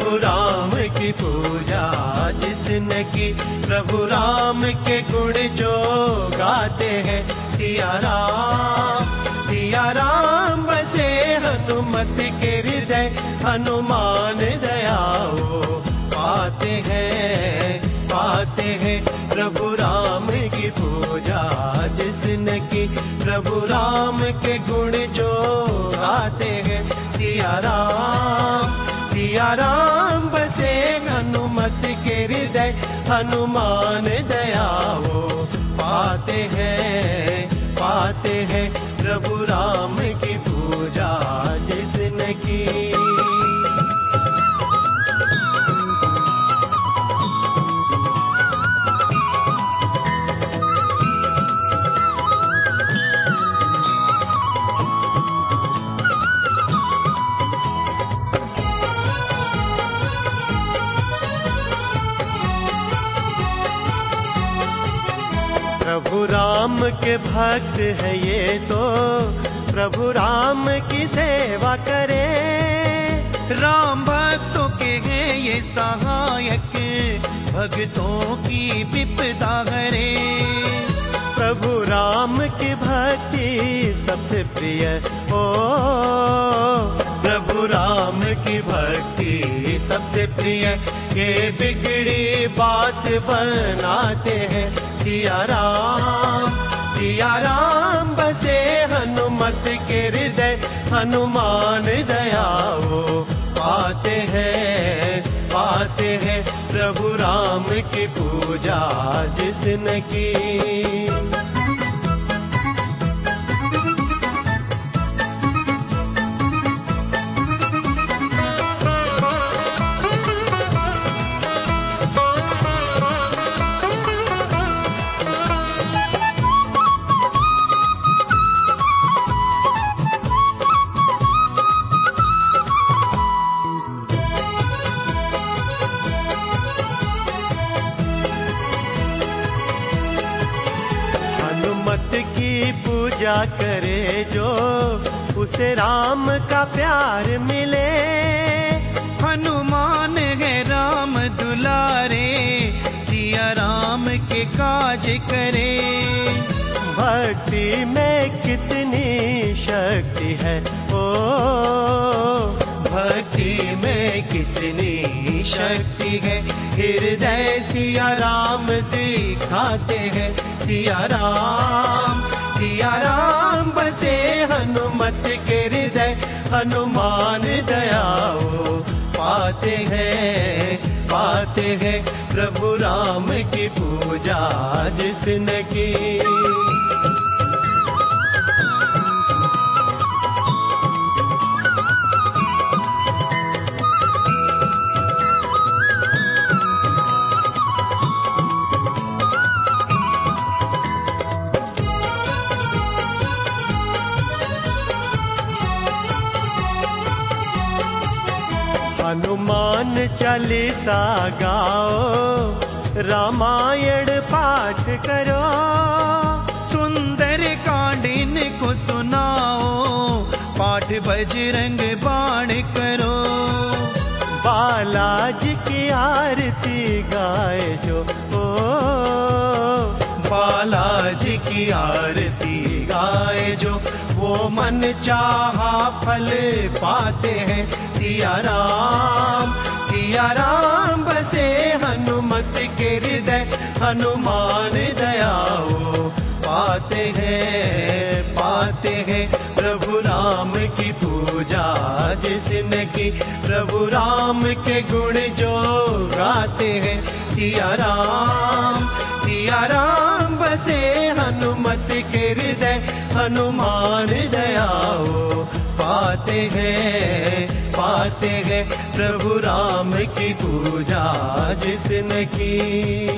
प्रभु राम की पूजा जिसने की, प्रभु राम के गुण जो गाते हैं। सिया राम बसे हनुमत के हृदय, हनुमान दयाओ पाते हैं प्रभु राम की पूजा जिसने की, प्रभु राम के गुण जो गाते हैं। सिया राम बसे हनुमत के हृदय, हनुमान दयाओ पाते हैं प्रभु राम की पूजा जिसने की। प्रभु राम के भक्त है ये तो, प्रभु राम की सेवा करे। राम भक्तों के हैं ये सहायक, भक्तों की विपदा हरे। प्रभु राम की भक्ति सबसे प्रिय हो, प्रभु राम की भक्ति सबसे प्रिय, ये बिगड़ी बात बनाते हैं। सिया राम बसे हनुमत के हृदय, हनुमान दयाओ पाते हैं प्रभु राम की पूजा जिसने की। की पूजा करे जो, उसे राम का प्यार मिले। हनुमान है राम दुलारे, सिया राम के काज करे। भक्ति में कितनी शक्ति है ओ, भक्ति में कितनी शक्ति है, हृदय सिया राम दिखाते हैं। सिया राम बसे हनुमत के हृदय, हनुमान दयाओ पाते हैं प्रभु राम की पूजा जिसने की। हनुमान चालीसा गाओ, रामायण पाठ करो। सुंदर कांड इनको सुनाओ, पाठ बजरंग बाण करो। बालाजी की आरती गाए जो ओ, बालाजी की आरती गाए जो, वो मन चाहा फल पाते हैं। सिया राम बसे हनुमत के हृदय, हनुमान दयाओ पाते हैं प्रभु राम की पूजा जिसने की, प्रभु राम के गुण जो गाते हैं। सिया राम बसे हनुमत के हृदय, हनुमान दयाओ पाते हैं प्रभु राम की पूजा जिसने की।